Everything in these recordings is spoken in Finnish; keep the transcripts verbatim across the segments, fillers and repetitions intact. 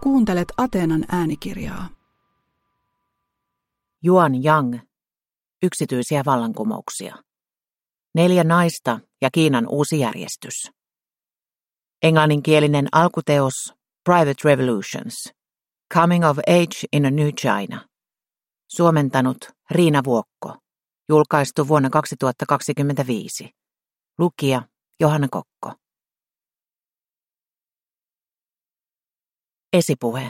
Kuuntelet Ateenan äänikirjaa. Yuan Yang. Yksityisiä vallankumouksia. Neljä naista ja Kiinan uusi järjestys. Englanninkielinen alkuteos Private Revolutions. Coming of Age in a New China. Suomentanut Riina Vuokko. Julkaistu vuonna kaksituhattakaksikymmentäviisi. Lukija Johanna Kokko. Esipuhe.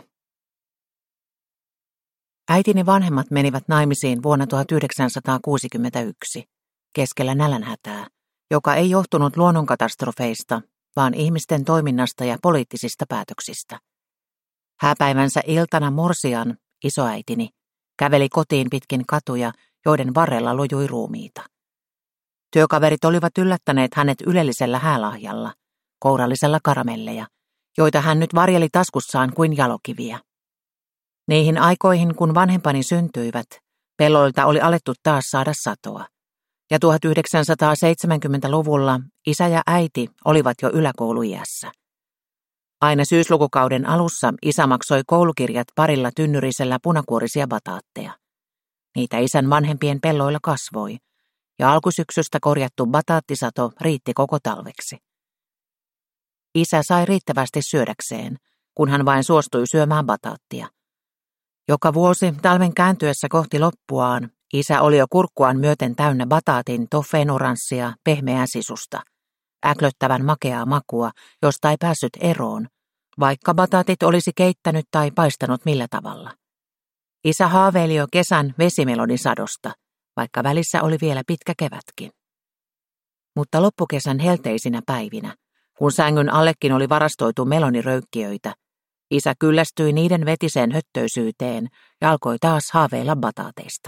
Äitini vanhemmat menivät naimisiin vuonna tuhatyhdeksänsataakuusikymmentäyksi, keskellä nälänhätää, joka ei johtunut luonnonkatastrofeista, vaan ihmisten toiminnasta ja poliittisista päätöksistä. Hääpäivänsä iltana Morsian, isoäitini, käveli kotiin pitkin katuja, joiden varrella lojui ruumiita. Työkaverit olivat yllättäneet hänet ylellisellä häälahjalla, kourallisella karamelleja, joita hän nyt varjeli taskussaan kuin jalokiviä. Niihin aikoihin, kun vanhempani syntyivät, pelloilta oli alettu taas saada satoa, ja tuhatyhdeksänsataaseitsemänkymmentäluvulla isä ja äiti olivat jo yläkouluiässä. Aina syyslukukauden alussa isä maksoi koulukirjat parilla tynnyrisellä punakuorisia bataatteja. Niitä isän vanhempien pelloilla kasvoi, ja alkusyksystä korjattu bataattisato riitti koko talveksi. Isä sai riittävästi syödäkseen, kun hän vain suostui syömään bataattia. Joka vuosi talven kääntyessä kohti loppuaan isä oli jo kurkkuaan myöten täynnä bataatin toffeen-oranssia pehmeää sisusta, äklöttävän makeaa makua, josta ei päässyt eroon, vaikka bataatit olisi keittänyt tai paistanut millä tavalla. Isä haaveili jo kesän vesimelonisadosta, vaikka välissä oli vielä pitkä kevätkin. Mutta loppukesän helteisinä päivinä, kun sängyn allekin oli varastoitu meloniröykkiöitä, isä kyllästyi niiden vetiseen höttöisyyteen ja alkoi taas haaveilla bataateista.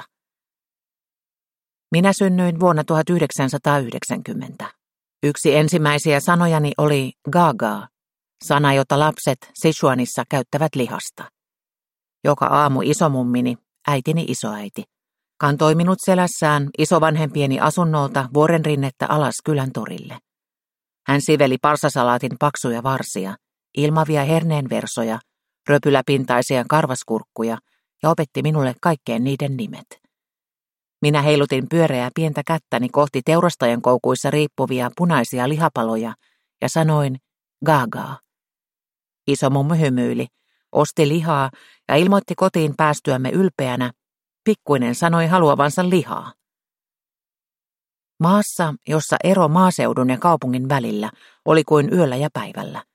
Minä synnyin vuonna tuhatyhdeksänsataayhdeksänkymmentä. Yksi ensimmäisiä sanojani oli gaga, sana jota lapset Sichuanissa käyttävät lihasta. Joka aamu isomummini, äitini isoäiti, kantoi minut selässään isovanhempieni asunnolta vuorenrinnettä alas kylän torille. Hän siveli parsasalaatin paksuja varsia, ilmavia herneenversoja, röpyläpintaisia karvaskurkkuja ja opetti minulle kaikkeen niiden nimet. Minä heilutin pyöreää pientä kättäni kohti teurastajan koukuissa riippuvia punaisia lihapaloja ja sanoin gagaa. Isomummu hymyili, osti lihaa ja ilmoitti kotiin päästyämme ylpeänä. Pikkuinen sanoi haluavansa lihaa. Maassa, jossa ero maaseudun ja kaupungin välillä oli kuin yöllä ja päivällä,